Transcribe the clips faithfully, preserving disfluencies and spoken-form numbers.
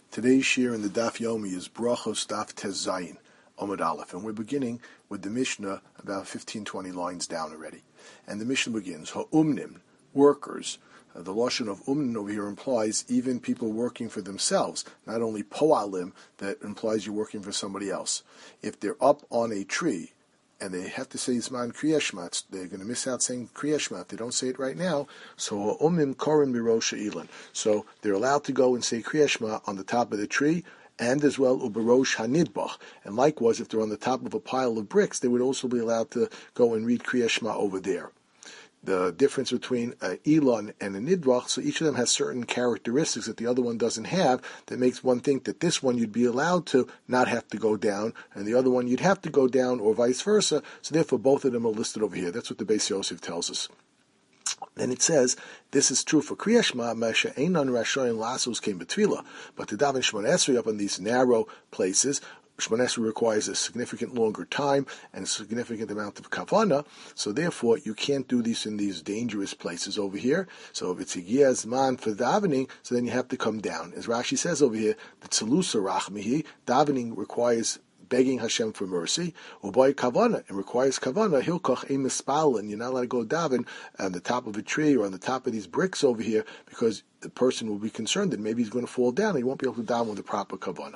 Today's shir in the Daf Yomi is Brachos Daf Tez Zayin, Omid Aleph, and we're beginning with the Mishnah about fifteen, twenty lines down already. And the Mishnah begins, Ha'umnim, workers. Uh, the lashon of umnim over here implies even people working for themselves, not only po'alim, that implies you're working for somebody else. If they're up on a tree, and they have to say Zman Kriya Shema, they're going to miss out saying Kriya Shema if they don't say it right now. So Umim Korin Birosha Ilan. So they're allowed to go and say Kriya Shema on the top of the tree, and as well Uberosh Hanidbach. And likewise, if they're on the top of a pile of bricks, they would also be allowed to go and read Kriya Shema over there. The difference between an Elon and a Nidbach, so each of them has certain characteristics that the other one doesn't have, that makes one think that this one you'd be allowed to not have to go down, and the other one you'd have to go down, or vice versa. So therefore both of them are listed over here. That's what the Beis Yosef tells us. Then it says, this is true for Kriya Shema, Mesha Einon Rashoyin Lasos came Betfila, but to daven Shemona Esrei up on these narrow places, Shemona Esrei requires a significant longer time and a significant amount of kavana, so therefore you can't do these in these dangerous places over here. So if it's Higiyah Zman for davening, so then you have to come down. As Rashi says over here, the Tzelusa Rachmihi, davening requires begging Hashem for mercy, uboy kavana, and requires kavana, hilkoch emispal, and you're not allowed to go daven on the top of a tree or on the top of these bricks over here, because the person will be concerned that maybe he's going to fall down and he won't be able to daven with the proper kavana.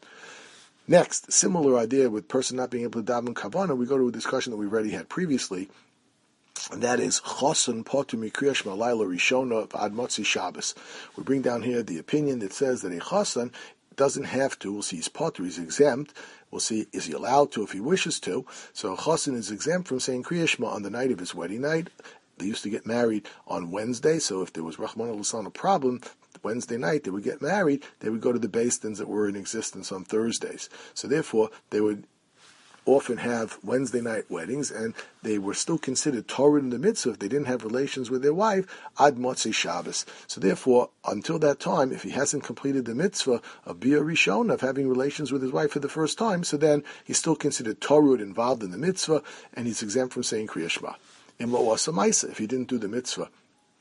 Next, similar idea with person not being able to daven kavana, we go to a discussion that we've already had previously, and that is chosan potu mikriya shema laila rishona ad motzi Shabbos. We bring down here the opinion that says that a chosan doesn't have to. We'll see he's potu, he's exempt. We'll see, is he allowed to if he wishes to? So a chosan is exempt from saying kriya shema on the night of his wedding night. They used to get married on Wednesday, so if there was Rahman al-Lisan a problem, Wednesday night they would get married, they would go to the Beis Dins that were in existence on Thursdays. So therefore, they would often have Wednesday night weddings, and they were still considered Torah in the mitzvah if they didn't have relations with their wife, ad motzei Shabbos. So therefore, until that time, if he hasn't completed the mitzvah of Bia Rishon, of having relations with his wife for the first time, so then he's still considered Torah involved in the mitzvah, and he's exempt from saying Kriya Shema. If he didn't do the mitzvah.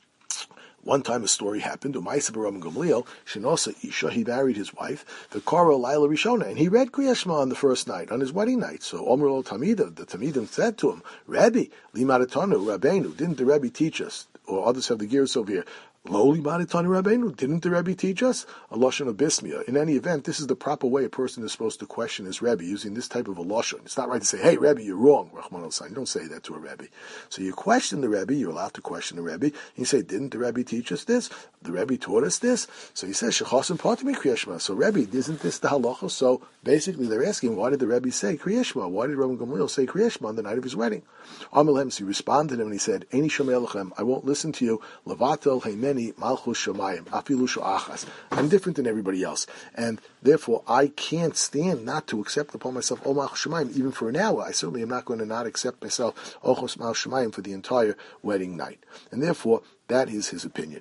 One time a story happened, Umaysa Baram Gamliel, Shenosa Isha, he married his wife, the Kara Laila Rishona, and he read Kriya Shema on the first night, on his wedding night. So Omer Lo Tamida, the Tamidim said to him, Rabbi, Limaratonu, Rabbeinu, didn't the Rabbi teach us? Or others have the gears over here. Lowly Maritani Rabbeinu, didn't the Rebbe teach us? A Lashon of Bismia. In any event, this is the proper way a person is supposed to question his Rebbe, using this type of a Lashon. It's not right to say, hey, Rebbe, you're wrong, Rahman al-San. You don't say that to a Rebbe. So you question the Rebbe, you're allowed to question the Rebbe, and you say, didn't the Rebbe teach us this? The Rebbe taught us this? So he says, Shechasim Patimi Kriya Shema. So Rebbe, isn't this the halacha? So basically they're asking, why did the Rebbe say Kriya Shema? Why did Rabbi Gamliel say Kriya Shema on the night of his wedding? Amalem, so he responded to him and he said, Eini Shomei Lechem, I won't listen to you, Levatel Heimeni Malchus Shamayim, Afilu Shoachas. I'm different than everybody else, and therefore I can't stand not to accept upon myself O Malchus Shamayim even for an hour. I certainly am not going to not accept myself Ochos Malchus Shamayim for the entire wedding night, and therefore that is his opinion.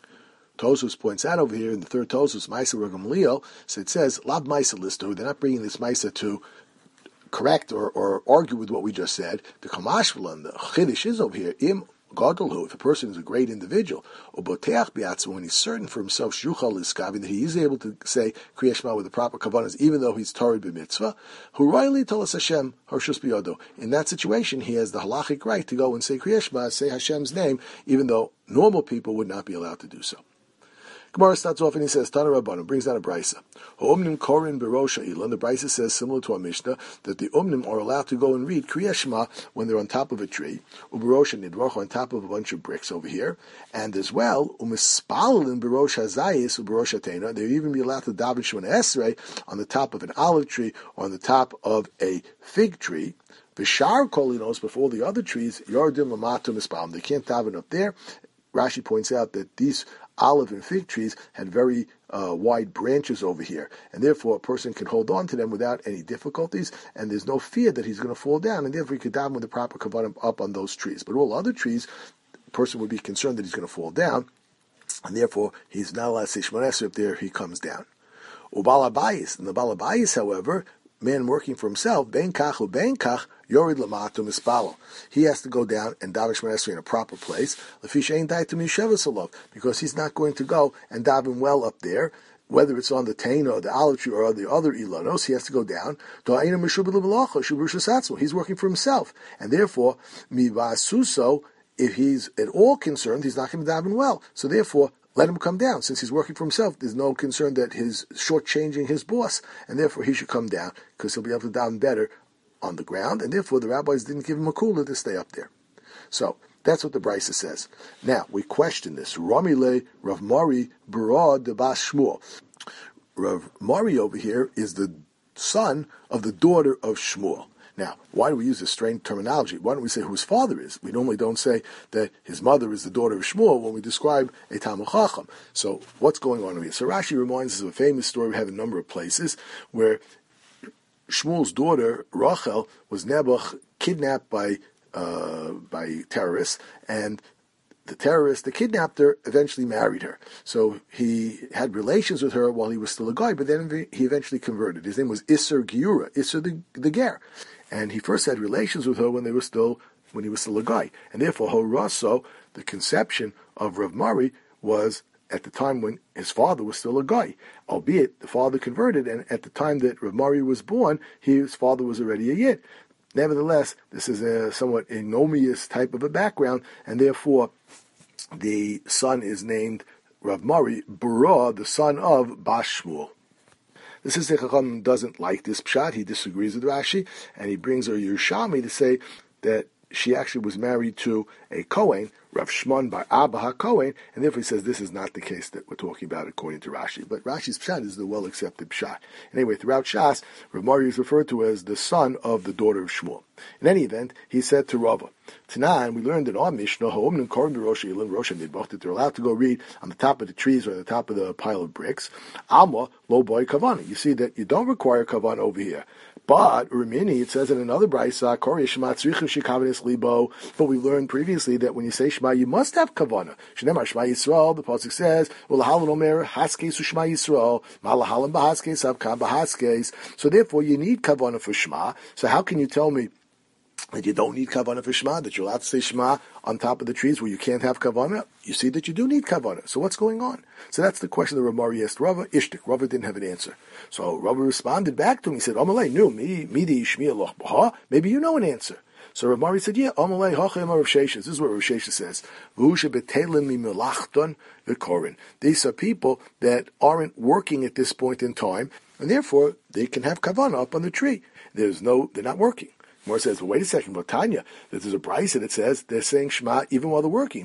Tosus points out over here in the third Tosus, Maisa Gamliel, so it says Lab Maisa Listo. They're not bringing this Maisa to correct or, or argue with what we just said. The Kamashvalan, the Chiddush is over here. Im Gadolhu, if a person is a great individual, or Boteach Biatzu, when he's certain for himself, Shuchal Iskavi, that he is able to say Kriya Shema with the proper kavanas, even though he's Torah b'mitzvah, who royally told us Hashem, Harshus Biyodo. In that situation, he has the halachic right to go and say Kriya Shema, say Hashem's name, even though normal people would not be allowed to do so. Gemara starts off and he says, Tana Rabbanim, brings down a brisa. Ha'umnim korin berosha ilan. The brisa says, similar to our Mishnah, that the umnim are allowed to go and read Kriya Shema when they're on top of a tree, uberosha nidroch, on top of a bunch of bricks over here, and as well, umispalin berosha zayis uberosha tena. They'll even be allowed to daven Shemona Esrei on the top of an olive tree or on the top of a fig tree. V'shar kolinos, before the other trees, yardim lamatum ispalim. They can't daven up there. Rashi points out that these olive and fig trees had very uh, wide branches over here, and therefore a person can hold on to them without any difficulties, and there's no fear that he's going to fall down, and therefore he could daven with the proper kavanah up on those trees. But all other trees, the person would be concerned that he's going to fall down, and therefore he's not allowed to say Shemona Esrei up there, he comes down. Ubal Abayis, and the Bal Abayis, however, man working for himself, ben kach u ben kach, yorid lamatum ispalo. He has to go down and daven Shemona Esrei in a proper place, lefish ein daitum yishevas alav, because he's not going to go and daven well up there. whether it's on the Taina or the olive tree or the other Ilanos, he has to go down. He's working for himself. And therefore, Mivasuso, if he's at all concerned, he's not going to daven well. So therefore, let him come down. Since he's working for himself, there's no concern that he's shortchanging his boss, and therefore he should come down, because he'll be able to daven better on the ground, and therefore the rabbis didn't give him a kula to stay up there. So, that's what the Brisa says. Now, we question this. Ramile Rav Mari Barad de Bas Shmuel. Rav Mari over here is the son of the daughter of Shmuel. Now, why do we use this strange terminology? Why don't we say who his father is? We normally don't say that his mother is the daughter of Shmuel when we describe a Talmid Chacham. So, what's going on over here? So Rashi reminds us of a famous story we have in a number of places where Shmuel's daughter, Rachel, was Nebuch kidnapped by Uh, by terrorists, and the terrorist that kidnapped her eventually married her. So he had relations with her while he was still a guy, but then he eventually converted. His name was Isser Giura, Isser the, the Ger. And he first had relations with her when they were still when he was still a guy. And therefore, Horaso, the conception of Rav Mari, was at the time when his father was still a guy. Albeit, the father converted, and at the time that Rav Mari was born, his father was already a Yid. Nevertheless, this is a somewhat ignominious type of a background, and therefore the son is named Rav Mari Bara, the son of Bas Shmuel. The Sisei Chacham doesn't like this pshat. He disagrees with Rashi, and he brings a Yerushalmi to say that she actually was married to a Kohen, Rav Shimon bar Abba HaKohen, and therefore he says this is not the case that we're talking about according to Rashi. But Rashi's pshat is the well-accepted pshat. Anyway, throughout Shas, Rav Mari is referred to as the son of the daughter of Shmuel. In any event, he said to Rava, Tanan, we learned in our Mishnah, Ha'om and Korim Rosh Elin, Rosh Nidbach, that they're allowed to go read on the top of the trees or on the top of the pile of bricks. Alma, lo boy kavana. You see that you don't require kavana over here. But, Urmini, it says in another braysa, Kori Shema tzrichim shikavanis libo, but we learned previously that when you say Shema, you must have kavana. Shnemar Shema Yisrael, the pasuk says, Ulahalan omer haskes u'Shema Yisrael, malahalan bahaskes avkam bahaskes. So therefore, you need kavana for Shema. So how can you tell me that you don't need kavanah for Shema, that you're allowed to say Shema on top of the trees where you can't have kavanah? You see that you do need kavanah. So what's going on? So that's the question that Rav Mari asked Rava. Ishtik. Rava didn't have an answer. So Rava responded back to him. He said, Amalei, no, midi shmi aloch baha. Maybe you know an answer. So Rav Mari said, yeah, Amalei hachem Rav Sheshes. This is what Rav Sheshes says. V'husha betelim mi melachton v'korin. These are people that aren't working at this point in time, and therefore they can have kavanah up on the tree. There's no, they're not working. More says, well, wait a second, but Tanya, there's a brayso that says they're saying Shema even while they're working.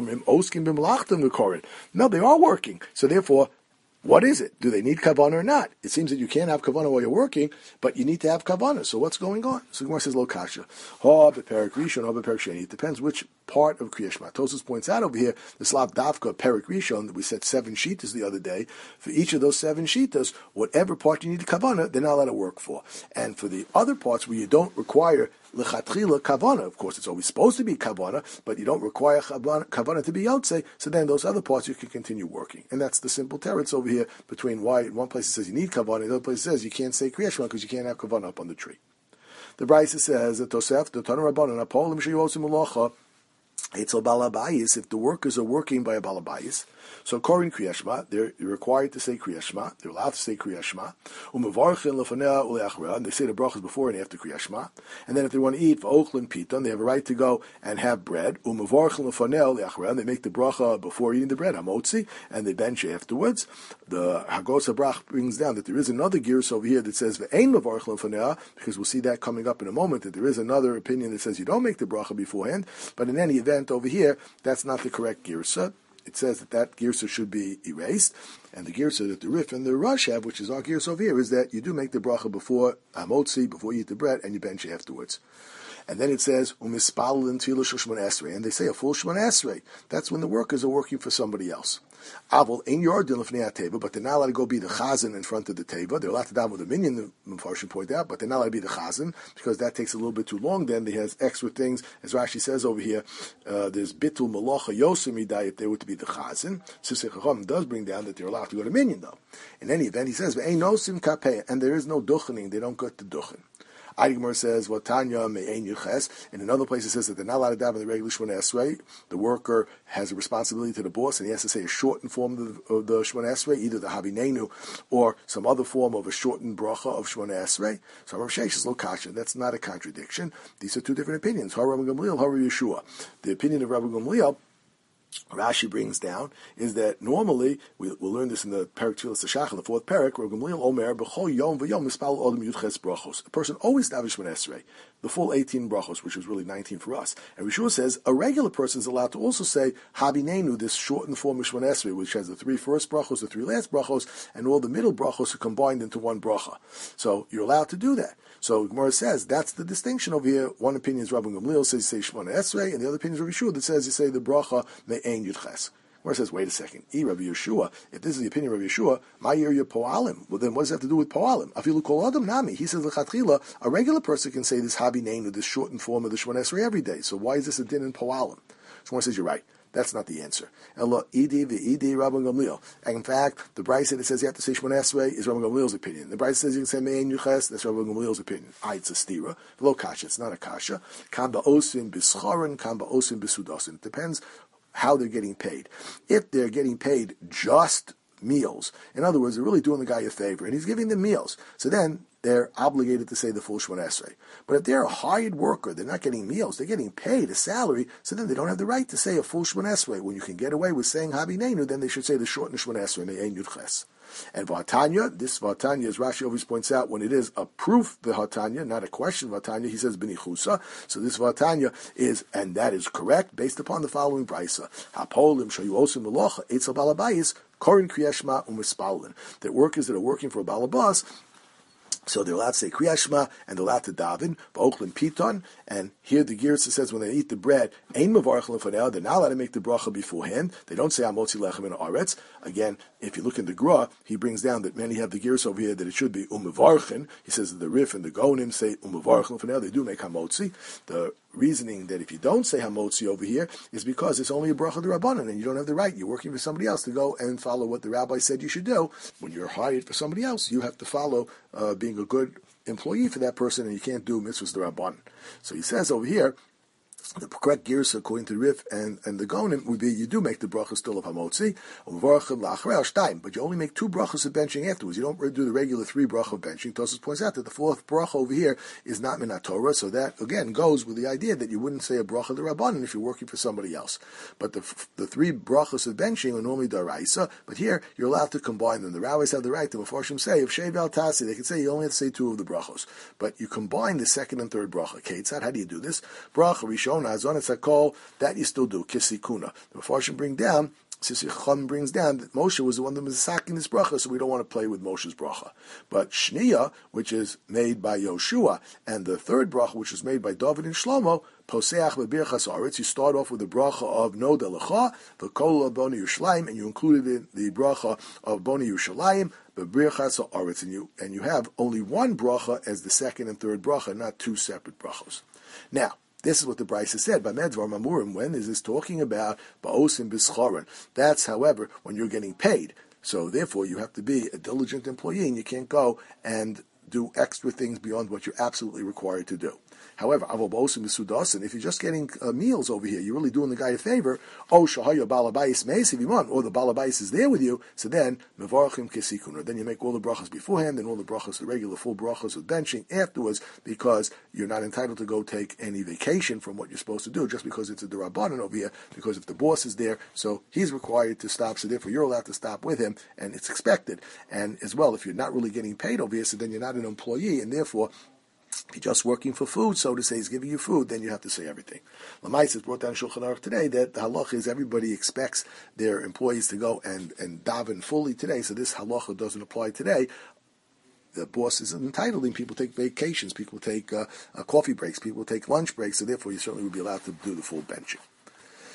No, they are working. So therefore, what is it? Do they need kavanah or not? It seems that you can't have kavanah while you're working, but you need to have kavanah. So what's going on? So Gemara says, lo kasha. Ha beperik rishon, ha beperik sheni. It depends which part of Kriya Shema. Tosfos points out over here, the Slav Davka, Perik Rishon, that we said seven shitas the other day. For each of those seven shitas, whatever part you need kavanah, they're not allowed to work for. And for the other parts where you don't require lechatchila kavanah, of course it's always supposed to be kavanah, but you don't require kavanah to be yotzei, so then those other parts you can continue working. And that's the simple teretz over here between why in one place it says you need kavanah, in the other place it says you can't say Kriya Shema because you can't have kavanah up on the tree. The Brayso says that Tosef, the Tana Rabbanan, Apolim Sheyosim Ulacha, it's a balabayis. If the workers are working by a balabayis, so Korin Kriya Shema, they're required to say Kriya Shema. They're allowed to say Kriya Shema. Umevarchin lefanea uleachra, and they say the brachas before and after Kriya Shema. And then if they want to eat v'ochlin piton, they have a right to go and have bread. Umevarchin lefanea uleachra, and they make the bracha before eating the bread, hamotzi, and they bench afterwards. The Hagos HaBrach brings down that there is another gears over here that says ve'ein mevarchin lefanea, because we'll see that coming up in a moment, that there is another opinion that says you don't make the bracha beforehand. But in any event, over here, that's not the correct girsa. It says that that girsa should be erased, and the girsa that the Rif and the Rush have, which is our girsa over here, is that you do make the bracha before amotzi, before you eat the bread, and you bench afterwards. And then it says umispalul and tefillah shel shmona esrei, and they say a full shmona esrei. That's when the workers are working for somebody else. Avol in your din lefnei teva, but they're not allowed to go be the chazan in front of the teva. They're allowed to daven with a minyan, the Mepharshim point out, but they're not allowed to be the chazan because that takes a little bit too long. Then they has extra things, as Rashi says over here. Uh, there's bitul malacha yosim midai if they were to be the chazan. Sisei Chacham does bring down that they're allowed to go to minyan though. In any event, he says ve'ein nosim kapeh, and there is no duchening. They don't go to duchen. Adi Gemara says, "Well, Tanya me'ein yuches." In another place, it says that they're not allowed to daven the regular Shemona Esrei. The worker has a responsibility to the boss, and he has to say a shortened form of the, of the Shemona Esrei, either the Habinenu or some other form of a shortened bracha of Shemona Esrei. So Rav Sheish is lo kasha. That's not a contradiction. These are two different opinions. Har Rabbi Gamliel, Har Rabbi Yeshua. The opinion of Rabbi Gamliel, Rashi brings down, is that normally, we, we'll learn this in the Perek Tfilas Hashachar, the fourth Perek, Rabbi Gamliel Omer, B'chol Yom V'Yom Mispal Odom Yudches Brachos. A person always davish Shemona Esrei, the full eighteen brachos, which is really nineteen for us. And Rishua says, a regular person is allowed to also say, Habinenu, this shortened form of Shemona Esrei, which has the three first brachos, the three last brachos, and all the middle brachos are combined into one bracha. So you're allowed to do that. So Gemara says, that's the distinction over here. One opinion is Rabbi Gamliel says you say Shemona Esrei, and the other opinion is Rabbi Yeshua that says you say the bracha me'ein yudches. Where it says, wait a second, E Rabbi Yeshua, if this is the opinion of Rabbi Yeshua, my year you po'alim. Well, then what does it have to do with po'alim? Afilu kol adam nami. He says, l'chatchila, a regular person can say this habi name, this shortened form of the Shemona Esrei every day. So why is this a din in po'alim? Someone says, you're right. That's not the answer. Ella idi v'idi Rabbi Gamliel. And in fact, the Brisa that says you have to say Shemona Esrei is Rabbi Gamliel's opinion. The Brisa says you can say Me'ein Yuches, that's Rabbi Gamliel's opinion. Ah, it's a stira. Lo kasha, it's not a kasha. Kam ba'osim b'schorin, kam ba'osim b'sudasin. It depends how they're getting paid. If they're getting paid just meals, in other words, they're really doing the guy a favor, and he's giving them meals, so then they're obligated to say the full Shemona Esrei. But if they're a hired worker, they're not getting meals, they're getting paid a salary, so then they don't have the right to say a full Shemona Esrei. When you can get away with saying Habinenu, then they should say the shortened Shemona Esrei, Me'ein Yudches. And Vatanya, this Vatanya, as Rashi always points out, when it is a proof, the Vatanya, not a question Vatanya, he says B'nichusa. So this Vatanya is, and that is correct, based upon the following Brisa. Hapolim shayu osim melocha etzel balabayis korin kriyashma u'mispalin. That workers that are working for a balabas, so they're allowed to say Kriyat Shema, and they're allowed to daven, Ba'ochlin Piton, and here the Girsa says when they eat the bread, Ein Mevarchel Lefanel, they're not allowed to make the bracha beforehand. They don't say Amotzi Lechem in Aretz. Again, if you look in the Gra, he brings down that many have the Girsa over here that it should be Umevarchen. He says that the Rif and the Gonim say Umevarchel Lefanel, they do make Hamotzi. The reasoning that if you don't say Hamotzi over here is because it's only a bracha d'Rabbanan, and you don't have the right, you're working for somebody else, to go and follow what the rabbi said you should do. When you're hired for somebody else, you have to follow uh, being a good employee for that person, and you can't do mitzvahs d'Rabbanan. So he says over here, the correct girsa according to the Rif and, and the Gonim would be you do make the bracha still of Hamotzi, but you only make two brachas of benching afterwards. You don't do the regular three bracha of benching. Tosfos points out that the fourth bracha over here is not minat Torah, so that again goes with the idea that you wouldn't say a bracha d'Rabbanan if you're working for somebody else. But the the three brachas of benching are normally daraisa, but here you're allowed to combine them. The rabbis have the right to, Mefarshim say, if Shev al Tasi, they can say you only have to say two of the brachos, but you combine the second and third bracha. Ketzad, how do you do this? Bracha Rishon Azon Etzakol, that you still do, Kisikuna. The Mefarshim bring down, Sisi Chum brings down that Moshe was the one that was sacking this bracha, so we don't want to play with Moshe's bracha. But Shniya, which is made by Yoshua, and the third bracha, which was made by David and Shlomo, Poseach B'Birchas Aretz, you start off with the bracha of Noda Lecha, the Kol Boni Yerushalayim, and you included in the bracha of Boni Yerushalayim, B'Birchas Aretz, and you and you have only one bracha as the second and third bracha, not two separate brachos. Now, this is what the Brisa said by Medvar Mamurim. When is this talking about Ba'osim B'Schorin? That's, however, when you're getting paid. So therefore, you have to be a diligent employee, and you can't go and do extra things beyond what you're absolutely required to do. However, Avol Ba'osim B'Sudasin, if you're just getting uh, meals over here, you're really doing the guy a favor. Oh, Shahaya Balabais Meis, if you want, or the Balabais is there with you, so then Mevarachim Kesikun. Then you make all the brachas beforehand, and all the brachas, the regular full brachas with benching afterwards, because you're not entitled to go take any vacation from what you're supposed to do, just because it's a D'Rabbanan over here, because if the boss is there, so he's required to stop, so therefore you're allowed to stop with him, and it's expected. And as well, if you're not really getting paid over here, so then you're not an employee, and therefore, if you're just working for food, so to say, he's giving you food, then you have to say everything. Lamais has brought down Shulchan Aruch today that the halacha is everybody expects their employees to go and, and daven fully today, so this halacha doesn't apply today. The boss is entitled, and people take vacations, people take uh, uh, coffee breaks, people take lunch breaks, so therefore you certainly would be allowed to do the full benching.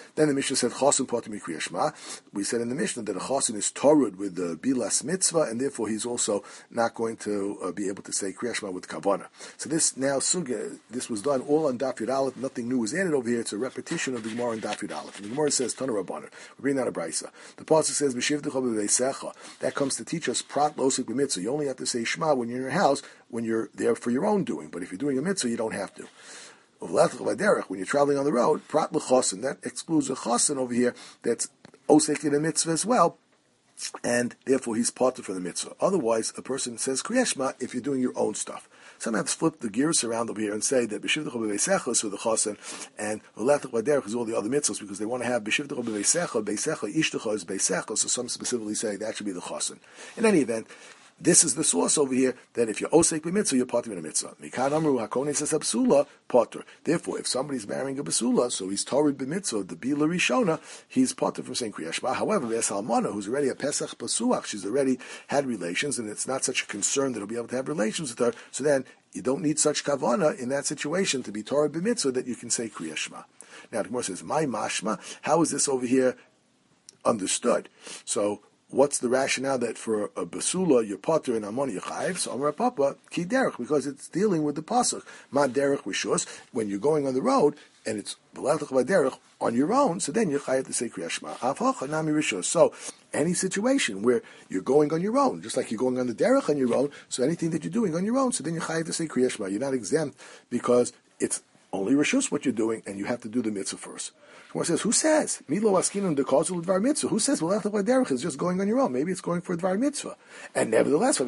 Then the Mishnah said Chosin Potter Mikriya Shema. We said in the Mishnah that a Chosin is Torud with the Bilas Mitzvah, and therefore he's also not going to uh, be able to say Kriya Shema with Kavana. So this now Sugya, this was done all on Daf Yud Aleph. Nothing new was added over here. It's a repetition of the Gemara on Daf Yud Aleph. And the Gemara says Tana Rabbanan. We're bringing out a brisa. The pasuk says B'shivtecha b'veisecha. That comes to teach us Prat Losik b'mitzvah. You only have to say Shema when you're in your house, when you're there for your own doing. But if you're doing a mitzvah, you don't have to. When you're traveling on the road, Prat l'chosin, that excludes a chosin over here that's osek in a mitzvah as well, and therefore he's parted from the mitzvah. Otherwise, a person says Kriya Shema if you're doing your own stuff. Some have to flip the gears around over here and say that B'shivtecha b'veisecha is for the chosin, and Uletach b'derech is all the other mitzvahs, because they want to have B'shivtecha b'veisecha, Beisecha Ishtecha is Beisecha, so some specifically say that should be the chosin. In any event, this is the source over here that if you're osek b'mitzvah, you're potter in a mitzvah. Mikan amru hakonis says absula potter. Therefore, if somebody's marrying a basula, so he's torrid b'mitzvah, the bila rishona, he's potter from saying kriya shema. However, there's halmana who's already a pesach basuach. She's already had relations, and it's not such a concern that he'll be able to have relations with her. So then you don't need such kavana in that situation to be torrid b'mitzvah that you can say kriya shema. Now the Gemara says, "My mashma." How is this over here understood? So, what's the rationale that for a basula you're potter and amon yechayiv? So Amar Papa ki derech, because it's dealing with the pasuk ma derech rishus. When you're going on the road and it's b'lechtach v'derech on your own, so then you're chayiv to say kriya shema. Avhacha nami rishus. So any situation where you're going on your own, just like you're going on the derech on your own, so anything that you're doing on your own, so then you're chayiv to say kriya shema. You're not exempt because it's only rishus what you're doing, and you have to do the mitzvah first. Gemara says, who says? Milo askinun dekazul dvar mitzvah. Who says B'lechtach v'derech is just going on your own? Maybe it's going for a dvar mitzvah. And nevertheless,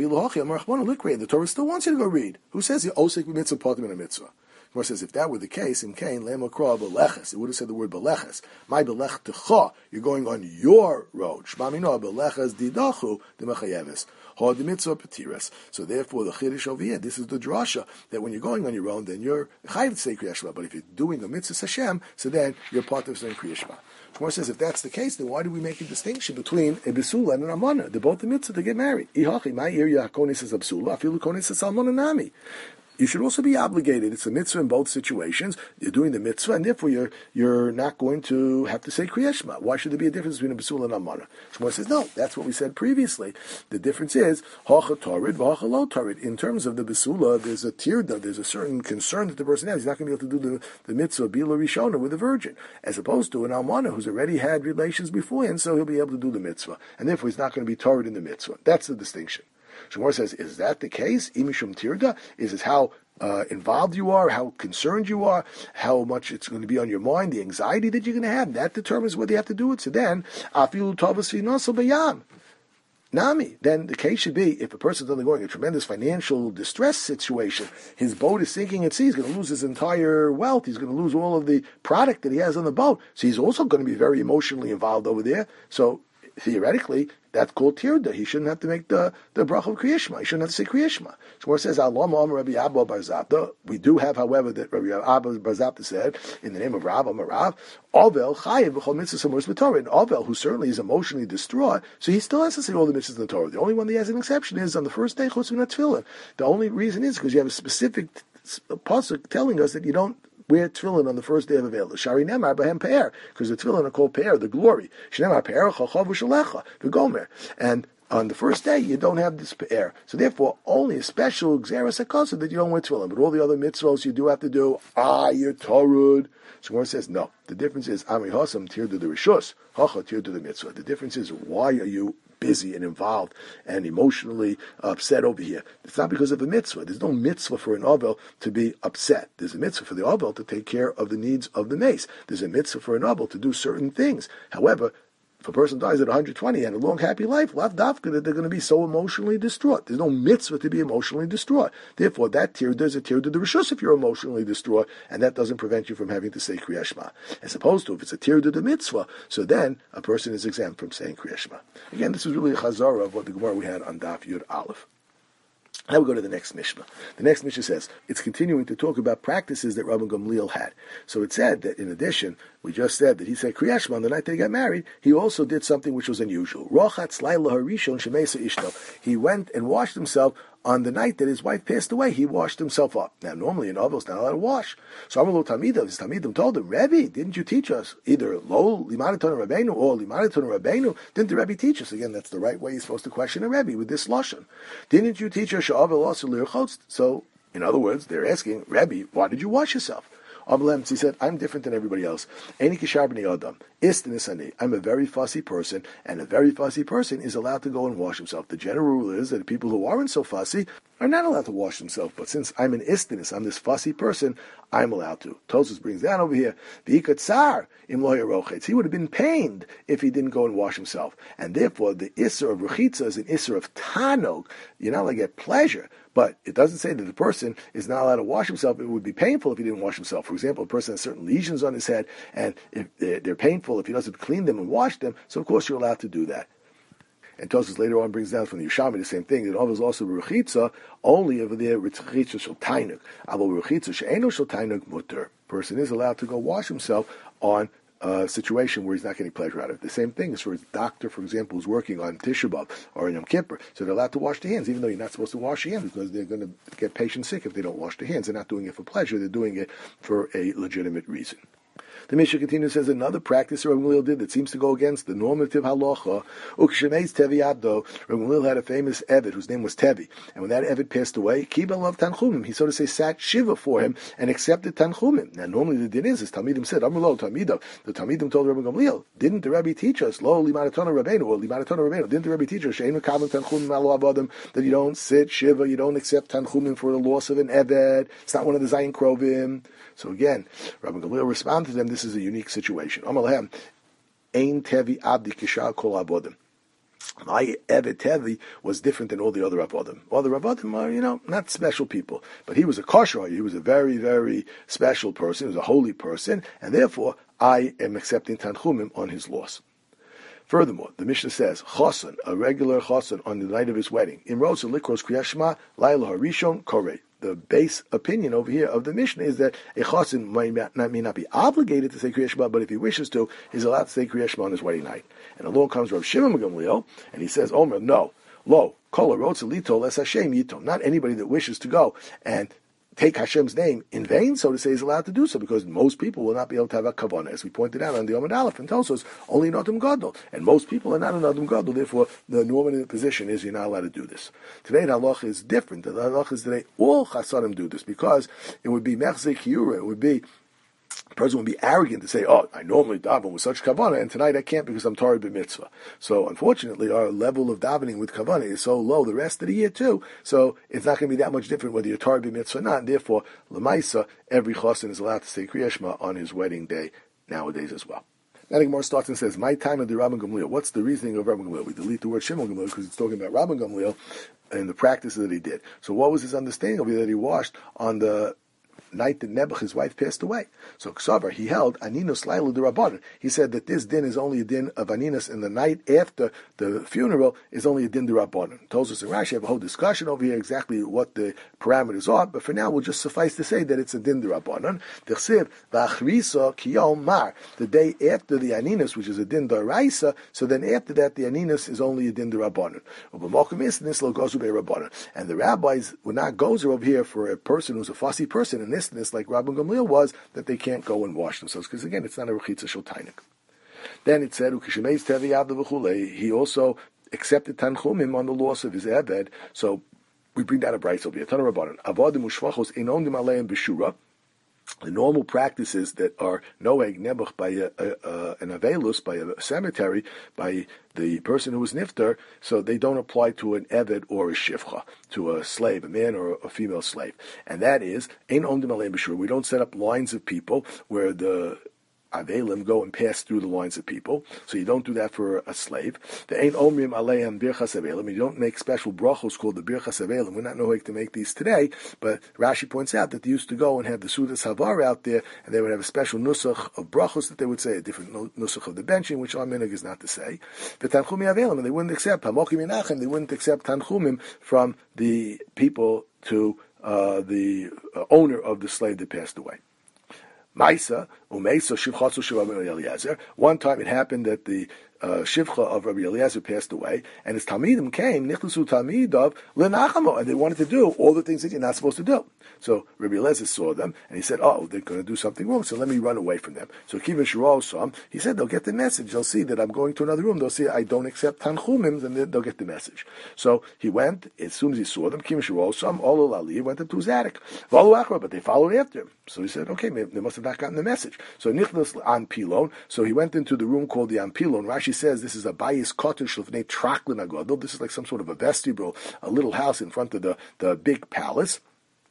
the Torah still wants you to go read. Who says the osek mitzvah potim in a mitzvah? Gemara says, if that were the case, in Cain, le'makra beleches, it would have said the word beleches. My belechtecha, you're going on your road. Shma mino beleches didachu d'mechayeves. Ha the mitzvah petiras. So therefore, the chiddush over here, this is the drasha, that when you're going on your own, then you're chayav to say kriya shema. But if you're doing a mitzvah Hashem, so then you're part of saying kriya shema. Gemara says, if that's the case, then why do we make a distinction between a besula and an amana? They're both the mitzvah to get married. Ihachi, my ear yakonis is absula, afilu konis is almana nami. You should also be obligated. It's a mitzvah in both situations. You're doing the mitzvah, and therefore you're you're not going to have to say kriya shema. Why should there be a difference between a basula and a amana? Shmuel says, no, that's what we said previously. The difference is, hacha tarid, v'hacha lo tarid. In terms of the basula, there's a tirda, there's a certain concern that the person has. He's not going to be able to do the, the mitzvah, bila rishona, with a virgin, as opposed to an almana who's already had relations beforehand, so he'll be able to do the mitzvah. And therefore he's not going to be tarid in the mitzvah. That's the distinction. Shmuel says, is that the case? Imishum tirda? Is this how uh, involved you are, how concerned you are, how much it's going to be on your mind, the anxiety that you're going to have? That determines whether you have to do it. So then, afilu tavas v'nosel bayam. Nami. Then the case should be, if a person's undergoing a tremendous financial distress situation, his boat is sinking at sea, he's going to lose his entire wealth, he's going to lose all of the product that he has on the boat. So he's also going to be very emotionally involved over there. So theoretically, that's called tirda. He shouldn't have to make the, the bracha of Kriya Shema. He shouldn't have to say Kriya Shema. Shmuel says, Alama Rabbi Abba Bar Zapta. We do have, however, that Rabbi Abba Bar Zapta said, in the name of Rav Amarav, Avel Chayev B'chol Mitzvah Samuris B'Torah. And Avel, who certainly is emotionally distraught, so he still has to say all the mitzvahs in the Torah. The only one that has an exception is on the first day, Chutz Min HaTefillin. The only reason is because you have a specific pasuk telling us that you don't wear tefillin on the first day of Avela. Shari nemar b'hem pe'er, because the tefillin are called pe'er, the glory. Shnemar pe'er chachav v'shalecha, the gomer. And on the first day, you don't have this pe'er. So therefore, only a special xeris hakasa that you don't wear tefillin. But all the other mitzvahs you do have to do, ah, you're torud. So Gemara says, no. The difference is, Amri Hasam tir to the rishus, hacha tir to the mitzvah. The difference is, why are you busy and involved and emotionally upset over here? It's not because of a mitzvah. There's no mitzvah for an avel to be upset. There's a mitzvah for the avel to take care of the needs of the mace. There's a mitzvah for an avel to do certain things. However, if a person dies at one hundred twenty and a long, happy life, lav dafka that they're going to be so emotionally distraught. There's no mitzvah to be emotionally distraught. Therefore, that tier, there's a tier to the rishus if you're emotionally distraught, and that doesn't prevent you from having to say Kriya Shema. As opposed to if it's a tier to the mitzvah, so then a person is exempt from saying Kriya Shema. Again, this is really a chazara of what the Gemara we had on Daf Yud Aleph. Now we go to the next Mishnah. The next Mishnah says, it's continuing to talk about practices that Rabban Gamliel had. So it said that in addition, we just said that he said Kriya Shema on the night they got married, he also did something which was unusual. Rochatz laila harishon shemesa ishto. He went and washed himself on the night that his wife passed away, he washed himself up. Now, normally an Avel is not allowed to wash. So Amar lo Talmidav, his Talmidim told him, Rebbe, didn't you teach us either lo limadatonu Rabbeinu or limadatonu Rabbeinu? Didn't the Rebbe teach us? Again, that's the right way you're supposed to question a Rebbe with this lashon. Didn't you teach us she'avel also lirchotz? So, in other words, they're asking, Rebbe, why did you wash yourself? He said, I'm different than everybody else. I'm a very fussy person, and a very fussy person is allowed to go and wash himself. The general rule is that people who aren't so fussy are not allowed to wash themselves. But since I'm an istinis, I'm this fussy person, I'm allowed to. Tosfos brings down over here, he would have been pained if he didn't go and wash himself. And therefore, the isser of rechitza is an isser of tanog. You're not allowed to get pleasure. But it doesn't say that the person is not allowed to wash himself. It would be painful if he didn't wash himself. For example, a person has certain lesions on his head, and if they're painful if he doesn't clean them and wash them, so of course you're allowed to do that. And Tosfos later on brings down from the Yerushalmi the same thing, that Av is also rechitza, only over there, rechitza shel tainuk. Avo rechitza she'eno shel tainuk mutter. Person is allowed to go wash himself on a situation where he's not getting pleasure out of it. The same thing is for his doctor, for example, who's working on Tisha B'Av or in Yom Kippur. So they're allowed to wash their hands, even though you're not supposed to wash your hands, because they're going to get patients sick if they don't wash their hands. They're not doing it for pleasure. They're doing it for a legitimate reason. The Mishnah continues, says another practice Rabbi Gamliel did that seems to go against the normative halacha. Ukshemeis Tevi Abdo. Rabbi Gamliel had a famous Eved whose name was Tevi, and when that Eved passed away, Kibel of Tanchumim, he so to say sat shiva for him and accepted Tanchumim. Now normally the din is, as Talmidim said, Amrlo Talmidav. The Talmidim told Rabbi Gamliel, didn't the Rebbe teach us Lo Limaratona Rabbeinu or Limaratona Rabbeinu? Didn't the Rebbe teach us Sheinu Kabel Tanchumim Alo Avodim, that you don't sit shiva, you don't accept Tanchumim for the loss of an Eved? It's not one of the Zayin Krovim. So again, Rabbi Gamliel responded to them, this is a unique situation. Amalahem, Ein Tevi Abdi Kishal Kol Abodim. My Eved Tevi was different than all the other Avodim. All the Avodim are, you know, not special people. But he was a kosher, he was a very, very special person, he was a holy person, and therefore I am accepting Tanchumim on his loss. Furthermore, the Mishnah says, Chosan, a regular Chosan on the night of his wedding, in Rosa Likros Kriyas Shema, Laila Harishon Korei. The base opinion over here of the Mishnah is that a Chosin may not, may not be obligated to say Kriyas Shema, but if he wishes to, he's allowed to say Kriyas Shema on his wedding night. And along comes Rav Shimon Gamliel, and he says, Omer, no, lo, kol harotz lito les Hashem yito. Not anybody that wishes to go and take Hashem's name in vain, so to say, is allowed to do so, because most people will not be able to have a kavanah, as we pointed out on the Amud Aleph, and tells us only an Adam Gadol, and most people are not an Adam Gadol. Therefore, the normative position is you're not allowed to do this. Today, the halacha is different. The halacha is today all chasadim do this, because it would be mechzik yura, it would be a person would be arrogant to say, oh, I normally daven with such kavanah, and tonight I can't because I'm Torah b'mitzvah. So, unfortunately, our level of davening with kavanah is so low the rest of the year, too. So, it's not going to be that much different whether you're Torah b'mitzvah or not. And therefore, l'maisa, every chosin is allowed to say Kriyas Shema on his wedding day nowadays as well. Now the Gemara starts and says, my time of the Rabban Gamliel. What's the reasoning of Rabban Gamliel? We delete the word Shimon Gamliel because it's talking about Rabban Gamliel and the practices that he did. So, what was his understanding of it that he washed on the night that Nebuch, his wife, passed away? So Ksavar, he held Aninus Lailu D'Rabbanan. He said that this din is only a din of Aninus, and the night after the funeral is only a din D'Rabbanan. Tosfos and Rashi have a whole discussion over here exactly what the parameters are, but for now we'll just suffice to say that it's a din D'Rabbanan. T'chsiv V'achrisa Kiyom Mar, the day after the Aninus, which is a din D'Oraisa, so then after that the Aninus is only a din D'Rabbanan. And the rabbis would not gozer over here for a person who's a fussy person, and this this like Rabban Gamliel was, that they can't go and wash themselves, because again, it's not a rechitza shel tainik. Then it said, Ukishemeis Tevi Abda v'chulei, he also accepted Tanchumim on the loss of his Eved, so we bring down a brayso over here. Tana Rabbanan, Avodim u'shvachos einon dim aleim b'shura. The normal practices that are noeg nebuch by a, a, a, an avelus, by a cemetery, by the person who was nifter, so they don't apply to an eved or a shivcha, to a slave, a man or a female slave. And that is, ein omdim aleim b'shur. We don't set up lines of people where the Avelim go and pass through the lines of people, so you don't do that for a slave. The Ein Omrim Aleim Birchas Avelim, you don't make special brachos called the Birchas Avelim. We're not knowing to make these today, but Rashi points out that they used to go and have the Sudas Havar out there, and they would have a special nusach of brachos that they would say, a different nusach of the benching, which our minhag is not to say. The Tanchumi Avelim, and they wouldn't accept Hamokim Menachem, they wouldn't accept Tanchumim from the people to uh, the uh, owner of the slave that passed away. Maisa, Umeisa, Shivchatsu Shivamim Eliezer. One time it happened that the uh, Shivcha of Rabbi Eliezer passed away, and his Talmidim came, Nichlusu Talmidav Lenachamo, and they wanted to do all the things that you're not supposed to do. So Rabbi Eliezer saw them, and he said, oh, they're going to do something wrong, so let me run away from them. So Kivan Shiro saw him, he said, they'll get the message, they'll see that I'm going to another room, they'll see I don't accept Tanchumim, then they'll get the message. So he went, as soon as he saw them, Kivan Shiro saw him, Olo Lali, went up to his attic, but they followed after him. So he said, okay, maybe they must have not gotten the message. So Nichlas An Pilon, so he went into the room called the An Pilon. Rashi says this is a bayis kotesh lefnei traklin agadol. This is like some sort of a vestibule, a little house in front of the, the big palace.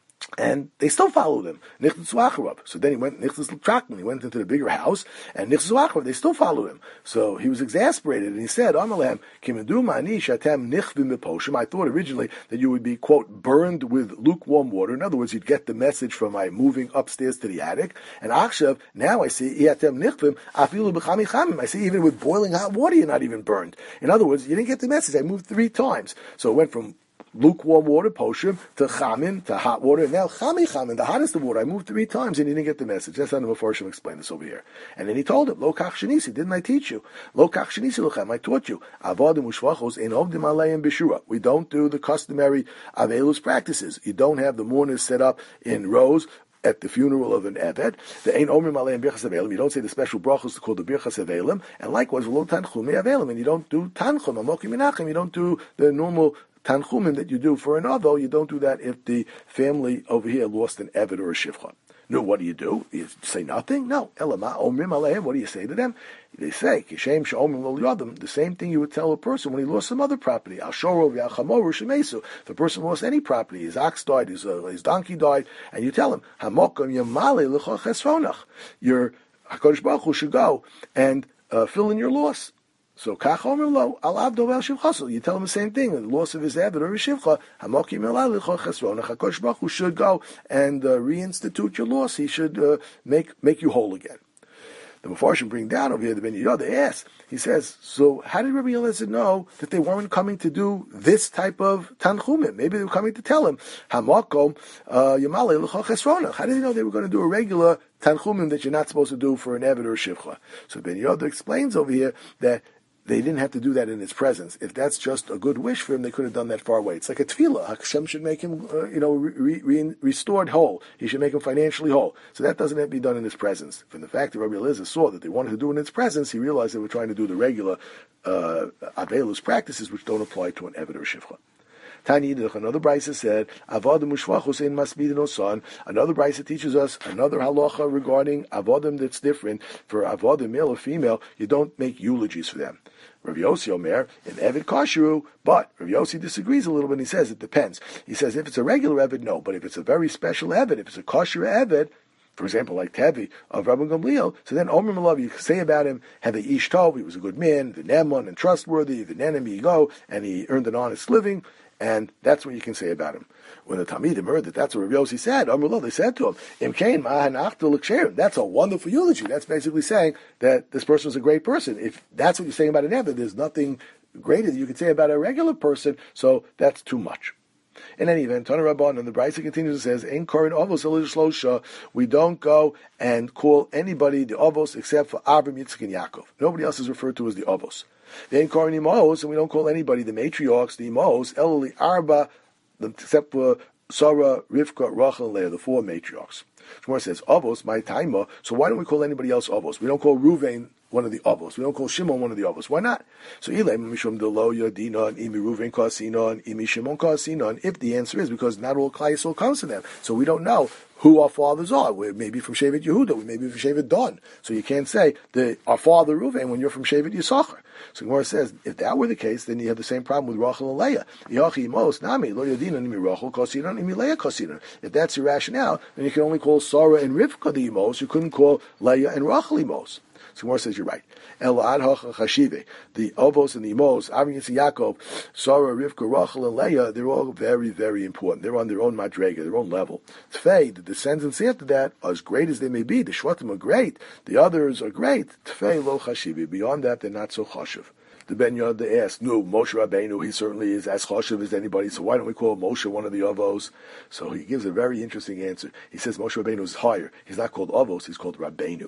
And they still followed him. Nichlas Acharov. So then he went, Nichlas Traklin, he went into the bigger house, and Nichlas Acharov, they still followed him. So he was exasperated, and he said, Amalem, Kimendu Mani Shatem Nichvim Miposhim. I thought originally that you would be, quote, burned with lukewarm water. In other words, you'd get the message from my moving upstairs to the attic. And Akshav, now I see, Iatem Nichvim, Afilu B'chami Chamim. I see even with boiling hot water, you're not even burned. In other words, you didn't get the message. I moved three times. So it went from lukewarm water, poshim, to chamin, to hot water, and now chami chamin, the hottest of water. I moved three times and he didn't get the message. That's how the Mefarshim explained this over here. And then he told him, Lo kach shenisi, didn't I teach you? Lo kach shenisi lochem, I taught you. Avodim ushvachos in ovdim aleim b'shura. We don't do the customary avelus practices. You don't have the mourners set up in rows at the funeral of an Eved. The Ein Omrim Aleim Birchas Avelim. You don't say the special brachos called the Birchas Avelim. And likewise, V'lo Tanchumei Avelim. And you don't do Tanchum, Amokim Menachem. You don't do the normal Tanchumim that you do for an Avo. You don't do that if the family over here lost an Eved or a Shivcha. No, what do you do? You say nothing? No. Elama Omrim Aleim. What do you say to them? They say, Kishem Sh'omrim Lo Yodam, the same thing you would tell a person when he lost some other property. Al Shoro V'Achamoru Shemesu. If a person lost any property, his ox died, his, uh, his donkey died, and you tell him, Hamokim Yamale L'Cho Chesronach. Your HaKadosh Baruch Hu should go and uh, fill in your loss. So Kach Omrim Lo Al Avdo V'Al Shivchasel. You tell him the same thing, the loss of his Eved or his Shivcha. Hamokim Yamale L'Cho Chesronach. HaKadosh Baruch Hu should go and uh, reinstitute your loss. He should uh, make make you whole again. The Mefarshim bring down over here the Ben Yehuda. They ask, he says, so how did Rabbi Eliezer know that they weren't coming to do this type of Tanchumim? Maybe they were coming to tell him, Hamakom Yamale L'Cho Chesronach. How did he know they were going to do a regular Tanchumim that you're not supposed to do for an Eved or a Shivcha? So Ben Yehuda explains over here that they didn't have to do that in his presence. If that's just a good wish for him, they could have done that far away. It's like a tefillah. Hashem should make him, uh, you know, re- re- restored whole. He should make him financially whole. So that doesn't have to be done in his presence. From the fact that Rabbi Eliezer saw that they wanted to do it in his presence, he realized they were trying to do the regular uh, avelus practices, which don't apply to an Eved or Shivcha. Tani Yidich, another brisa said, Avodim ushvachos ein masbidin osan. Another brisa teaches us another halacha regarding avodim that's different. For avodim, male or female, you don't make eulogies for them. Rav Yossi Omer, in Eved Kasheru, but Rav Yossi disagrees a little bit and he says it depends. He says if it's a regular Eved, no, but if it's a very special Eved, if it's a kosher Eved, for example, like Tevi of Rabbi Gamliel, so then Omer Malav, you can say about him, have a Ish Tov, he was a good man, the Neman and trustworthy, the Nenem go, and he earned an honest living, and that's what you can say about him. When the Talmidim heard that that's what Rav Yossi said, Amrullah, they said to him, Im Kain Ma'anachtu L'ksherim. That's a wonderful eulogy. That's basically saying that this person is a great person. If that's what you're saying about an Eved, there's nothing greater that you could say about a regular person, so that's too much. In any event, Tana Rabban, and the Brisa continues and says, "Ein korin avos elishloisha." We don't go and call anybody the avos except for Abraham, Yitzchak, and Yaakov. Nobody else is referred to as the avos. Ein korin imos, and we don't call anybody the matriarchs, the imos, elli arba, except for Sarah, Rivka, Rachel, and Leah, the four matriarchs. Shmuel says avos, my taima. So why don't we call anybody else avos? We don't call Ruvain one of the avos. We don't call Shimon one of the avos. Why not? So Ilem Mishum Delo Yadina and Imi Ruvain Kasina and Imi Shimon Kasina. And if the answer is because not all Klai Yisrael comes to them, so we don't know who our fathers are. We may be from Shevet Yehuda, we may be from Shevet Dan. So you can't say the our father Ruvain when you're from Shevet Yisachar. So Gemara says if that were the case, then you have the same problem with Rachel and Leah. Yachi Mos Nami Lo Yadina Imi Rachel Kasina and Imi Leah Kasina. If that's your rationale, then you can only call Sarah and Rivka the Imos. You couldn't call Leah and Rachel Imos. So Gemara says you're right. El Adhach Chashive, the Ovos and the Imos, Avin Yitzchak, Yaakov, Sarah, Rivka, Rachel, and Leah, they're all very, very important. They're on their own madrega, their own level. Tfei, the descendants after that, as great as they may be, the Shvatim are great, the others are great. Tfei lo Chashive. Beyond that, they're not so chashiv. The Ben Yehuda asked, no, Moshe Rabbeinu, he certainly is as chashiv as anybody, so why don't we call Moshe one of the Avos? So he gives a very interesting answer. He says Moshe Rabbeinu is higher. He's not called Avos, he's called Rabbeinu.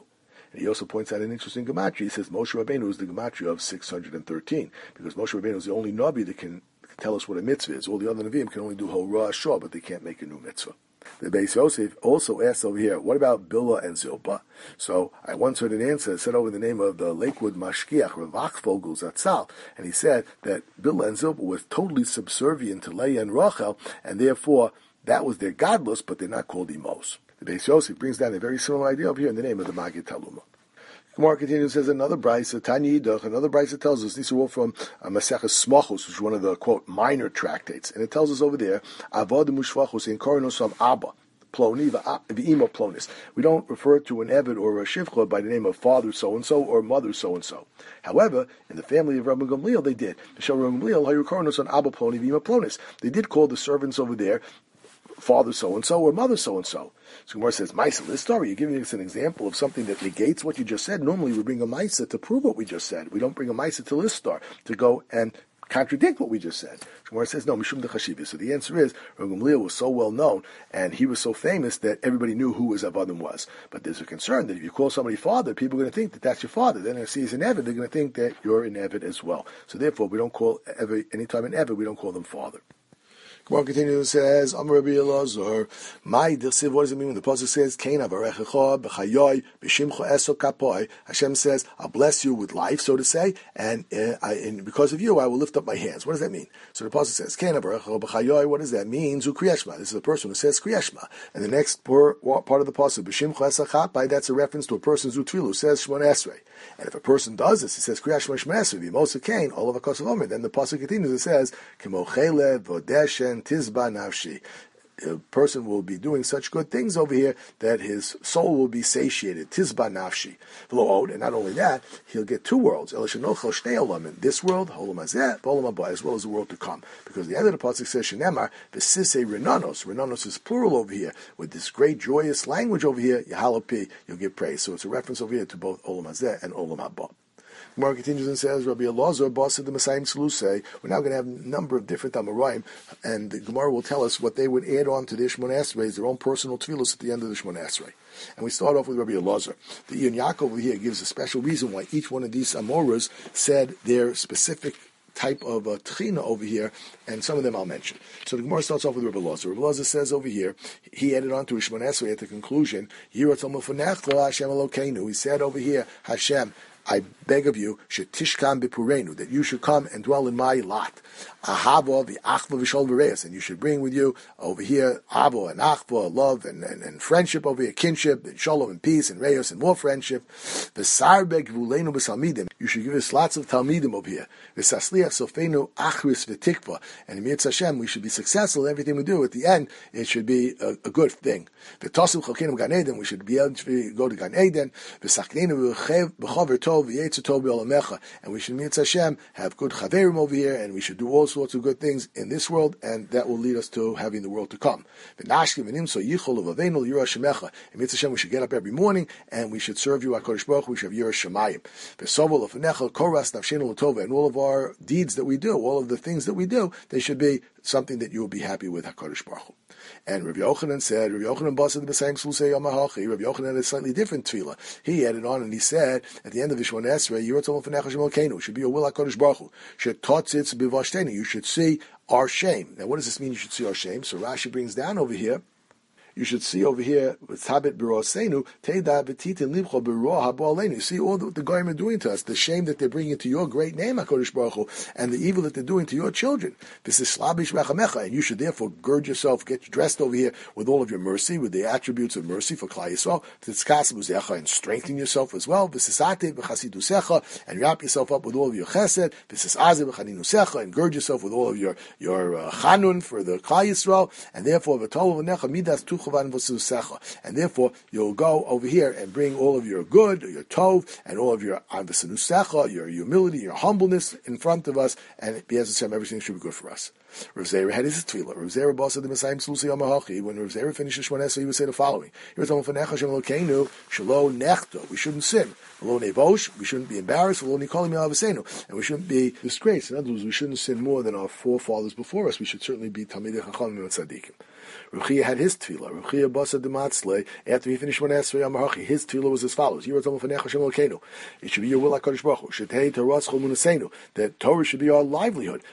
And he also points out an interesting gematria. He says Moshe Rabbeinu is the gematria of six hundred thirteen, because Moshe Rabbeinu is the only Navi that can tell us what a mitzvah is. All the other Nevi'im can only do Horah Shah, but they can't make a new mitzvah. The Beis Yosef also asked over here, what about Bilhah and Zilpah? So I once heard an answer said over the name of the Lakewood Mashkiach, Rav Achvogel Zatzal, and he said that Bilhah and Zilpah were totally subservient to Leah and Rachel, and therefore that was their godless, but they're not called Emos. The Beis Yosef brings down a very similar idea over here in the name of the Maggid Taluma. Gemara continues, says another brisa, Tanya Yidach, another brisa tells us, these are all from uh, Maseches Smachos, which is one of the, quote, minor tractates, and it tells us over there, Avad Mushvachos in Koronos of Abba, Ploni, V'ima Plonis. We don't refer to an Eved or a Shivcha by the name of father so-and-so or mother so-and-so. However, in the family of Rabbi Gamliel, they did. Rabbi Gamliel, Hayu Koronos on Abba Ploni, V'ima Plonis. They did call the servants over there father so-and-so or mother so-and-so. So Gemara says, Maisa, this story, you're giving us an example of something that negates what you just said. Normally we bring a Maisa to prove what we just said. We don't bring a Maisa to Listar to go and contradict what we just said. So Gemara says, no, Mishum de Chashiva. So the answer is, Rabbi Gamliel was so well known, and he was so famous that everybody knew who his Avadim was. But there's a concern that if you call somebody father, people are going to think that that's your father. Then if they see he's an Eved, they're going to think that you're an Eved as well. So therefore, we don't call Eved, anytime an Eved, we don't call them father. Gemara continues and says, Amar Rabbi Elazar, my dirsiv, what does it mean when the pasuk says, Kain avarechecha b'chayoy b'shimcha eso kapoi? Hashem says, I'll bless you with life, so to say, and, uh, I, and because of you, I will lift up my hands. What does that mean? So the pasuk says, Kain avarechecha b'chayoy. What does that mean? Zu kriyashma. This is a person who says kriyashma. And the next part of the pasuk, b'shimcha eso kapai, that's a reference to a person zu tfilu who says Shmona Esrei. And if a person does this, he says kriyashma Shmona Esrei v'imosa Kain, all of a kosav omer. Then the pasuk continues. It says, Kimo chele v'odeshen Tizba nafshi. A person will be doing such good things over here that his soul will be satiated. Tizba nafshi. And not only that, he'll get two worlds. This world, olam hazeh, olam haba, as well as the world to come. Because the end of the pasuk says, Shenemar, v'sisei renanos. Renanos is plural over here. With this great joyous language over here, Yahalapi, you'll get praise. So it's a reference over here to both olam hazeh and olam haba. Gemara continues and says, Rabbi Elazar, boss of the Masayim Salusei. We're now going to have a number of different Amoraim, and the Gemara will tell us what they would add on to the Shmona Esrei, their own personal tefillos at the end of the Shmona Esrei. And we start off with Rabbi Elazar. The Ian Yaakov over here gives a special reason why each one of these Amoras said their specific type of uh, tchina over here, and some of them I'll mention. So the Gemara starts off with Rabbi Elazar. Rabbi Elazar says over here, he added on to his Shmona Esrei at the conclusion, he said over here, Hashem, I beg of you, shetishkam b'purenu, that you should come and dwell in my lot. Ahava v'achva v'shol v'reis, and you should bring with you over here avo and achva, love and, and, and friendship over here, kinship and shalom and peace and reis and more friendship. V'sarbeg v'uleinu b'salmidim, you should give us lots of talmidim over here. V'sasliach sofenu achris v'tikva, and in Mitzvah Hashem we should be successful in everything we do. At the end, it should be a, a good thing. V'tosim chalkeinu Gan Eden, we should be able to go to Gan Eden. V'sakneinu v'chaver tov v'yetzer tov b'olamecha, and we should Mitzvah Hashem have good chaverim over here, and we should do all sorts of good things in this world, and that will lead us to having the world to come. In Mitzvah Hashem, we should get up every morning, and we should serve you, HaKadosh Baruch Hu, we should have Yiras Shamayim. And all of our deeds that we do, all of the things that we do, they should be something that you will be happy with, HaKadosh Baruch Hu. And Rabbi Yochanan said, Rabbi Yochanan Basad B'Sayim Sulusei Yom HaHachi, Rabbi Yochanan had a slightly different tefillah. He added on and he said, at the end of the Shmona Esrei, Yiratzol L'Fnecha Shem Elokeinu, should be a will HaKadosh Baruch Hu. Shetotzitz B'Vashtenu, you should see our shame. Now what does this mean, you should see our shame? So Rashi brings down over here, you should see over here with Tabit B'Rosenu, Teda B'Titin Libcho B'Roh Habo Aleinu. You see all that the Goyim are doing to us, the shame that they're bringing to your great name, HaKadosh Baruch Hu, and the evil that they're doing to your children. This is Slabish Rechamecha, and you should therefore gird yourself, get dressed over here with all of your mercy, with the attributes of mercy for Klal Yisrael, Tzkas B'Zecha, and strengthen yourself as well, V'sisate B'Chasidusecha, and wrap yourself up with all of your Chesed, V'sisazeh B'Chaninusecha, and gird yourself with all of your your uh, Chanun for the Klal Yisrael, and therefore V'tol V'necha Midas Tu and therefore you'll go over here and bring all of your good, your tov, and all of your anvasanusecha, your humility, your humbleness in front of us, and B'ez Hashem, everything should be good for us. Rav Zera had his tefillah. Rav Zera basa the Messiah Tzlusi Amahachi. When Rav Zera finishes Shemona Esrei, he would say the following: we shouldn't sin. We shouldn't be embarrassed. And we shouldn't be disgraced. In other words, we shouldn't sin more than our forefathers before us. We should certainly be Talmidei Chachamim and Tzaddikim. Rav Chia had his tefillah. Rav Chia basa d'matzlei. After he finished Shemona Esrei Amahachi, his tefillah was as follows: it should be your will, HaKadosh Baruch Hu. That Torah should be our livelihood.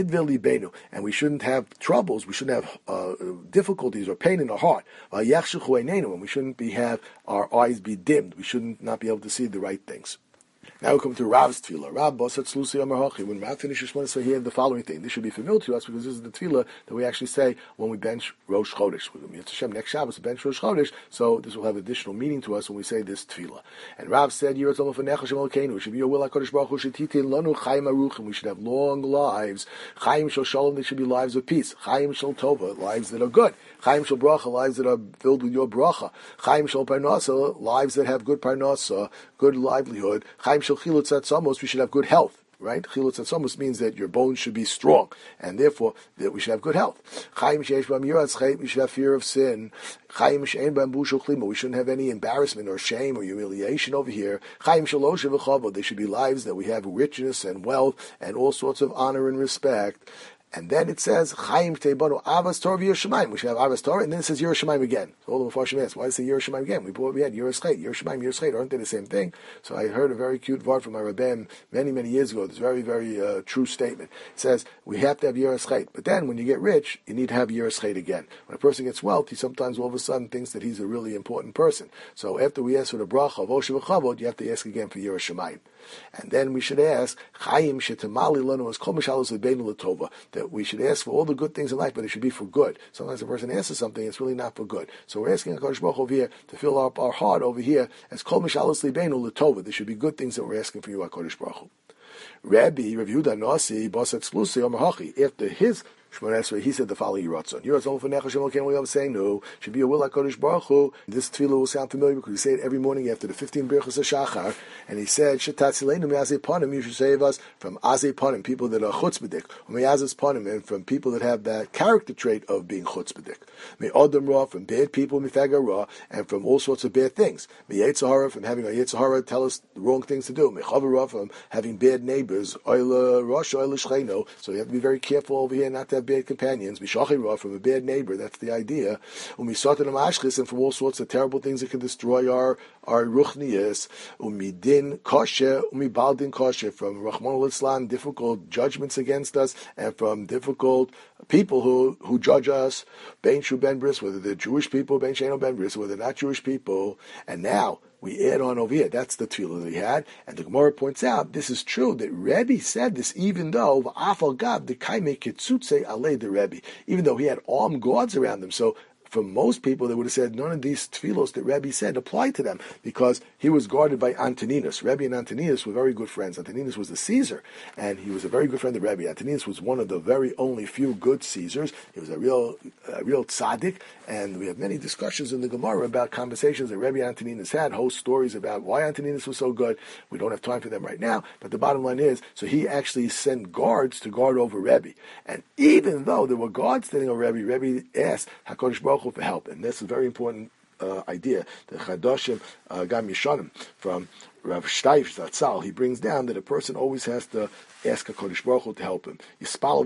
And we shouldn't have troubles. We shouldn't have uh, difficulties or pain in our heart. And we shouldn't be have our eyes be dimmed. We shouldn't not be able to see the right things. Now we come to Rav's tefillah. Rav basat tzlusi amahachi. When Rav finishes Shemona Esrei, he had the following thing. This should be familiar to us because this is the tefillah that we actually say when we bench Rosh Chodesh. Hashem, next Shabbos we bench Rosh Chodesh, so this will have additional meaning to us when we say this tefillah. And Rav said, "Yiratzon lefanecha Hashem Elokeinu." It should be your will, HaKadosh Baruch Hu, shetitin lanu chayim aruchim. We should have long lives. Chayim shel shalom. They should be lives of peace. Chayim shel tova, lives that are good. Chayim shel bracha, lives that are filled with your bracha. Chayim shel parnasa, lives that have good parnasa, good livelihood. Chayim shel chilutz atzamos, we should have good health, right? Chilutz atzamos means that your bones should be strong, and therefore that we should have good health. Chayim sheish b'am yiras chet, we should have fear of sin. Chayim she'en b'am bushul klima, we shouldn't have any embarrassment or shame or humiliation over here. Chayim shalosh v'chavod, they should be lives that we have richness and wealth and all sorts of honor and respect. And then it says, Chaim Teibanu Avas Torah Yerushalayim. We should have Avas Torah, and then it says Yerushalayim again. So all the Mefarshim ask, why does it say Yerushalayim again? We, we had Yerushayim, Yerushalayim, Yerushalayim. Aren't they the same thing? So I heard a very cute word from my Rebbeim many, many years ago. This very, very uh, true statement. It says, we have to have Yerushayim. But then when you get rich, you need to have Yerushayim again. When a person gets wealth, he sometimes all of a sudden thinks that he's a really important person. So after we ask for the bracha of Osher v'chavod, you have to ask again for Yerushalayim. And then we should ask, Chaim shetemali lanu as kol mishalos lebeinu l'tova, that we should ask for all the good things in life, but it should be for good. Sometimes a person asks something, it's really not for good. So we're asking HaKadosh Baruch Hu over here to fill up our heart over here as kol mishalos lebeinu l'tova. There should be good things that we're asking for you, HaKadosh Baruch Hu. Rabbi, Rav Yehuda Nasi, basat tzlusi amahachi, after his Shemona Esrei, he said the following Yiratzon. Yiratzon lefanecha Hashem Elokeinu, I'm saying no, should be a will HaKadosh Baruch Hu. This tefillah will sound familiar because we say it every morning after the fifteen Birchos HaShachar. And he said, Shetatzilenu me'azei panim, you should save us from azei panim, people that are chutzpahdik, or me'azes panim, and from people that have that character trait of being chutzpahdik. Me'odam ra, from bad people, me'faga ra, and from all sorts of bad things. Me'yetzer hara, from having a yetzer hara tell us the wrong things to do. Me'chavar ra, from having bad neighbors. Oila rosh, oila shcheino. So you have to be very careful over here not to have bad companions, mishachira, from a bad neighbor, that's the idea, umisatan amashchis, and from all sorts of terrible things that can destroy our our ruchnias, umidin kosher, umibaldin kosher, from Rahman al-Islam, difficult judgments against us, and from difficult people who who judge us, ben shu ben bris, whether they're Jewish people, ben sheino ben bris, whether they're not Jewish people. And now we add on over here, that's the tefillah that he had, and the Gemara points out, this is true, that Rebbe said this even though, v'afal gav, the kaime kitzutze alei the Rebbe, even though he had armed guards around him. So for most people, they would have said none of these tefillos that Rebbe said applied to them because he was guarded by Antoninus. Rebbe and Antoninus were very good friends. Antoninus was the Caesar, and he was a very good friend of Rebbe. Antoninus was one of the very only few good Caesars. He was a real, a real tzaddik, and we have many discussions in the Gemara about conversations that Rebbe and Antoninus had, whole stories about why Antoninus was so good. We don't have time for them right now, but the bottom line is, so he actually sent guards to guard over Rebbe. And even though there were guards standing over Rebbe, Rebbe asked HaKadosh Baruch for help, and this is a very important uh, idea. The Chadoshim uh, Gam Yishanim from Rav Shteif Zatzal, he brings down that a person always has to ask HaKadosh Baruch Hu to help him. Yispal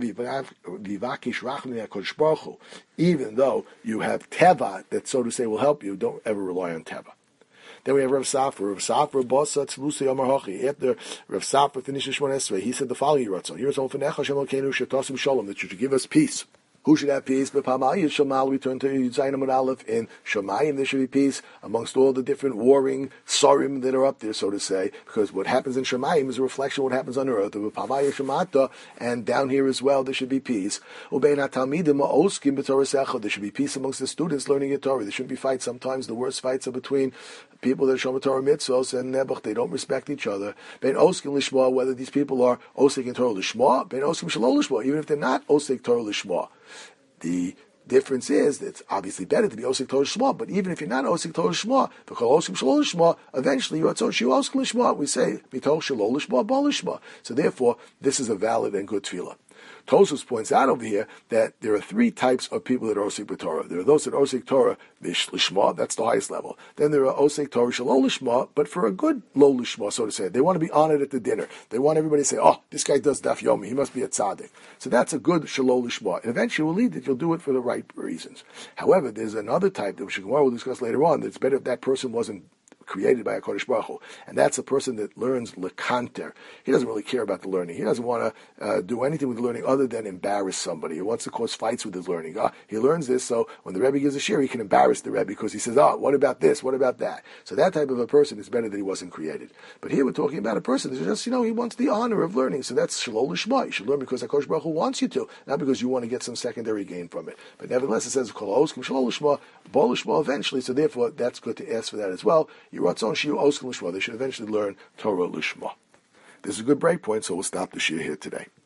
vivakish rachmei HaKadosh Baruch Hu. Even though you have teva that, so to say, will help you, don't ever rely on teva. Then we have Rav Safra. Rav Safra basa tzlusi amahachi. After Rav Safra finishes Shemona Esrei, he said the following Yiratzon. Yiratzon fenecha Hashem Elokeinu shetasim shalom, that you should give us peace. Who should have peace? But Pamayim Shamal, we turn to Yudzayin Amud Aleph. In Shemayim, there should be peace amongst all the different warring Sarim that are up there, so to say, because what happens in Shemayim is a reflection of what happens on earth. With Pamayim Shemata, and down here as well, there should be peace. Ubein HaTalmidim Ma'oskim B'Torah Secha, there should be peace amongst the students learning the Torah. There shouldn't be fights. Sometimes the worst fights are between people that show Torah mitzvos and Nebuch. They don't respect each other. Bein Oskim Lishma, whether these people are Osik and Torah Lishma, Bein Oskim Shalol Lishma, even if they're not Osik Torah Lishma. The difference is that it's obviously better to be Osik Torah Shema, but even if you're not Osik Torah Shema, the Kol Osik Shalol Shema, eventually you are Tzor Shiu Osik Lishma. We say B'Torah Shalol Shema, Bal Lishma. So therefore, this is a valid and good tefillah. Tosfos points out over here that there are three types of people that are osik b'Torah. There are those that are osik Torah lishma, that's the highest level. Then there are osik Torah shelo lishma, but for a good low lishma, so to say. They want to be honored at the dinner. They want everybody to say, oh, this guy does daf yomi, he must be a tzaddik. So that's a good shelo lishma. And eventually will lead that you'll do it for the right reasons. However, there's another type that we will discuss later on, that it's better if that person wasn't created by a Kodesh Baruch Hu. And that's a person that learns lekanter. He doesn't really care about the learning. He doesn't want to uh, do anything with the learning other than embarrass somebody. He wants to cause fights with his learning. Ah, he learns this, so when the Rebbe gives a shir, he can embarrass the Rebbe because he says, ah, what about this? What about that? So that type of a person is better that he wasn't created. But here we're talking about a person that just, you know, he wants the honor of learning. So that's shalol lishma. You should learn because HaKadosh Baruch Hu wants you to, not because you want to get some secondary gain from it. But nevertheless, it says, kol oskim shalol lishma, bo lishma eventually, so therefore that's good to ask for that as well. Yiratzon shiu oskim lishma. They should eventually learn Torah lishma. This is a good break point, so we'll stop the shir here today.